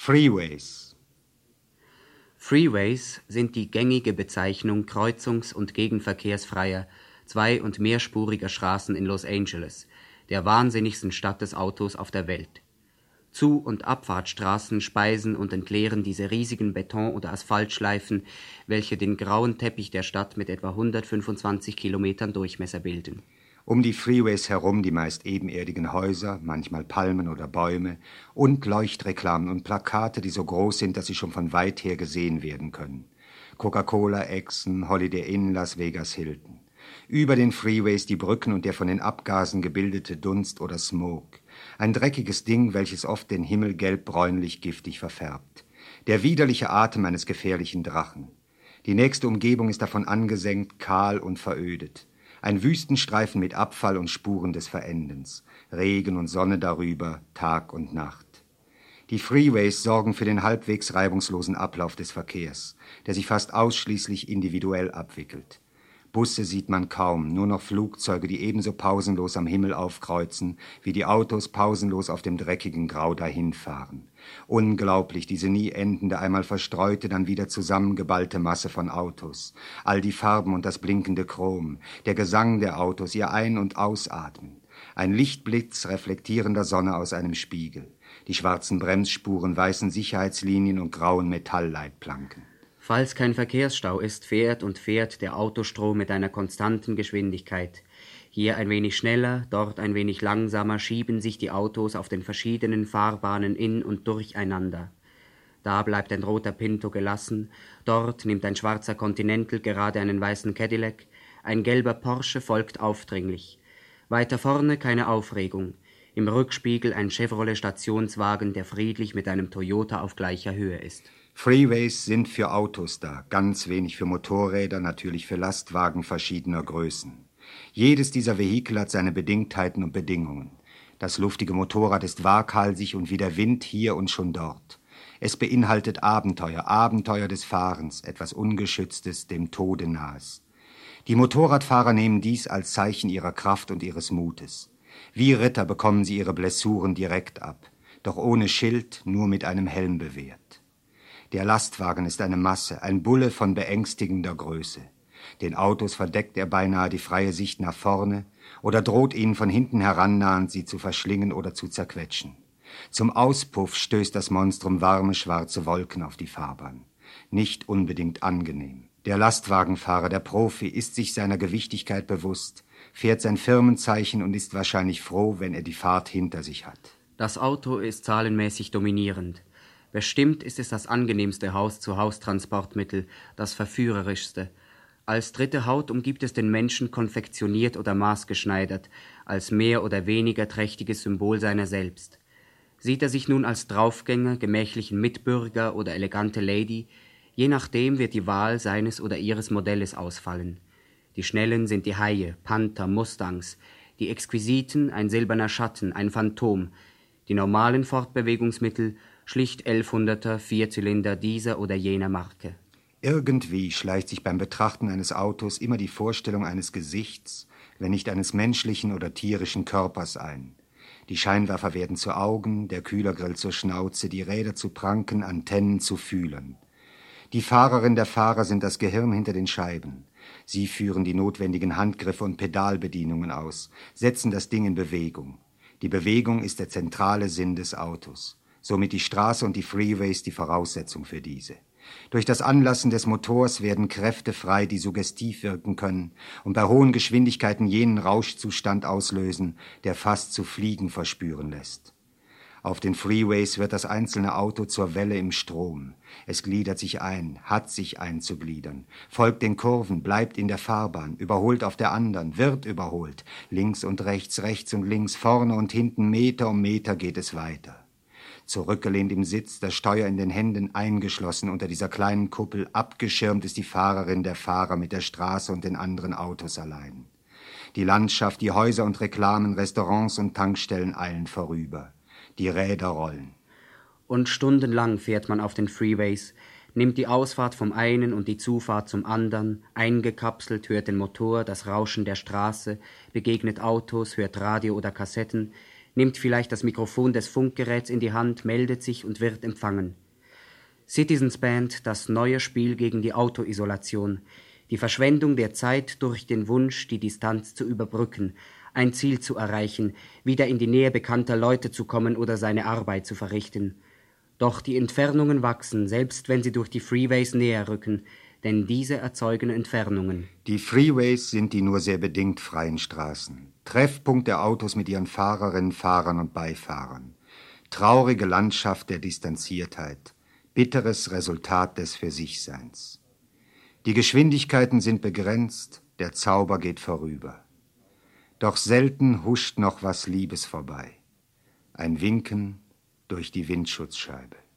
Freeways. Freeways sind die gängige Bezeichnung kreuzungs- und gegenverkehrsfreier zwei- und mehrspuriger Straßen in Los Angeles, der wahnsinnigsten Stadt des Autos auf der Welt. Zu- und Abfahrtsstraßen speisen und entleeren diese riesigen Beton- oder Asphaltschleifen, welche den grauen Teppich der Stadt mit etwa 125 Kilometern Durchmesser bilden. Um die Freeways herum die meist ebenerdigen Häuser, manchmal Palmen oder Bäume und Leuchtreklamen und Plakate, die so groß sind, dass sie schon von weit her gesehen werden können. Coca-Cola, Exxon, Holiday Inn, Las Vegas, Hilton. Über den Freeways die Brücken und der von den Abgasen gebildete Dunst oder Smoke. Ein dreckiges Ding, welches oft den Himmel gelb-bräunlich giftig verfärbt. Der widerliche Atem eines gefährlichen Drachen. Die nächste Umgebung ist davon angesenkt, kahl und verödet. Ein Wüstenstreifen mit Abfall und Spuren des Verendens. Regen und Sonne darüber, Tag und Nacht. Die Freeways sorgen für den halbwegs reibungslosen Ablauf des Verkehrs, der sich fast ausschließlich individuell abwickelt. Busse sieht man kaum, nur noch Flugzeuge, die ebenso pausenlos am Himmel aufkreuzen, wie die Autos pausenlos auf dem dreckigen Grau dahinfahren. Unglaublich, diese nie endende, einmal verstreute, dann wieder zusammengeballte Masse von Autos. All die Farben und das blinkende Chrom, der Gesang der Autos, ihr Ein- und Ausatmen. Ein Lichtblitz reflektierender Sonne aus einem Spiegel. Die schwarzen Bremsspuren, weißen Sicherheitslinien und grauen Metallleitplanken. Falls kein Verkehrsstau ist, fährt und fährt der Autostrom mit einer konstanten Geschwindigkeit. Hier ein wenig schneller, dort ein wenig langsamer schieben sich die Autos auf den verschiedenen Fahrbahnen in und durcheinander. Da bleibt ein roter Pinto gelassen, dort nimmt ein schwarzer Continental gerade einen weißen Cadillac, ein gelber Porsche folgt aufdringlich. Weiter vorne keine Aufregung, im Rückspiegel ein Chevrolet-Stationswagen, der friedlich mit einem Toyota auf gleicher Höhe ist. Freeways sind für Autos da, ganz wenig für Motorräder, natürlich für Lastwagen verschiedener Größen. Jedes dieser Vehikel hat seine Bedingtheiten und Bedingungen. Das luftige Motorrad ist waghalsig und wie der Wind hier und schon dort. Es beinhaltet Abenteuer, Abenteuer des Fahrens, etwas Ungeschütztes, dem Tode nahes. Die Motorradfahrer nehmen dies als Zeichen ihrer Kraft und ihres Mutes. Wie Ritter bekommen sie ihre Blessuren direkt ab, doch ohne Schild, nur mit einem Helm bewehrt. Der Lastwagen ist eine Masse, ein Bulle von beängstigender Größe. Den Autos verdeckt er beinahe die freie Sicht nach vorne oder droht ihnen von hinten herannahend, sie zu verschlingen oder zu zerquetschen. Zum Auspuff stößt das Monstrum warme, schwarze Wolken auf die Fahrbahn. Nicht unbedingt angenehm. Der Lastwagenfahrer, der Profi, ist sich seiner Gewichtigkeit bewusst, fährt sein Firmenzeichen und ist wahrscheinlich froh, wenn er die Fahrt hinter sich hat. Das Auto ist zahlenmäßig dominierend. Bestimmt ist es das angenehmste Haus-zu-Haus-Transportmittel, das verführerischste. Als dritte Haut umgibt es den Menschen konfektioniert oder maßgeschneidert, als mehr oder weniger trächtiges Symbol seiner selbst. Sieht er sich nun als Draufgänger, gemächlichen Mitbürger oder elegante Lady, je nachdem wird die Wahl seines oder ihres Modells ausfallen. Die Schnellen sind die Haie, Panther, Mustangs, die Exquisiten ein silberner Schatten, ein Phantom, die normalen Fortbewegungsmittel schlicht 1100er, Vierzylinder dieser oder jener Marke. Irgendwie schleicht sich beim Betrachten eines Autos immer die Vorstellung eines Gesichts, wenn nicht eines menschlichen oder tierischen Körpers ein. Die Scheinwerfer werden zu Augen, der Kühlergrill zur Schnauze, die Räder zu Pranken, Antennen zu Fühlern. Die Fahrerin der Fahrer sind das Gehirn hinter den Scheiben. Sie führen die notwendigen Handgriffe und Pedalbedienungen aus, setzen das Ding in Bewegung. Die Bewegung ist der zentrale Sinn des Autos. Somit die Straße und die Freeways die Voraussetzung für diese. Durch das Anlassen des Motors werden Kräfte frei, die suggestiv wirken können und bei hohen Geschwindigkeiten jenen Rauschzustand auslösen, der fast zu fliegen verspüren lässt. Auf den Freeways wird das einzelne Auto zur Welle im Strom. Es gliedert sich ein, hat sich einzugliedern, folgt den Kurven, bleibt in der Fahrbahn, überholt auf der anderen, wird überholt. Links und rechts, rechts und links, vorne und hinten, Meter um Meter geht es weiter. Zurückgelehnt im Sitz, das Steuer in den Händen, eingeschlossen unter dieser kleinen Kuppel, abgeschirmt ist die Fahrerin, der Fahrer mit der Straße und den anderen Autos allein. Die Landschaft, die Häuser und Reklamen, Restaurants und Tankstellen eilen vorüber. Die Räder rollen. Und stundenlang fährt man auf den Freeways, nimmt die Ausfahrt vom einen und die Zufahrt zum anderen, eingekapselt, hört den Motor, das Rauschen der Straße, begegnet Autos, hört Radio oder Kassetten, nimmt vielleicht das Mikrofon des Funkgeräts in die Hand, meldet sich und wird empfangen. Citizens Band, das neue Spiel gegen die Autoisolation, die Verschwendung der Zeit durch den Wunsch, die Distanz zu überbrücken, ein Ziel zu erreichen, wieder in die Nähe bekannter Leute zu kommen oder seine Arbeit zu verrichten. Doch die Entfernungen wachsen, selbst wenn sie durch die Freeways näher rücken, denn diese erzeugen Entfernungen. Die Freeways sind die nur sehr bedingt freien Straßen. Treffpunkt der Autos mit ihren Fahrerinnen, Fahrern und Beifahrern. Traurige Landschaft der Distanziertheit. Bitteres Resultat des Für-sich-Seins. Die Geschwindigkeiten sind begrenzt, der Zauber geht vorüber. Doch selten huscht noch was Liebes vorbei. Ein Winken durch die Windschutzscheibe.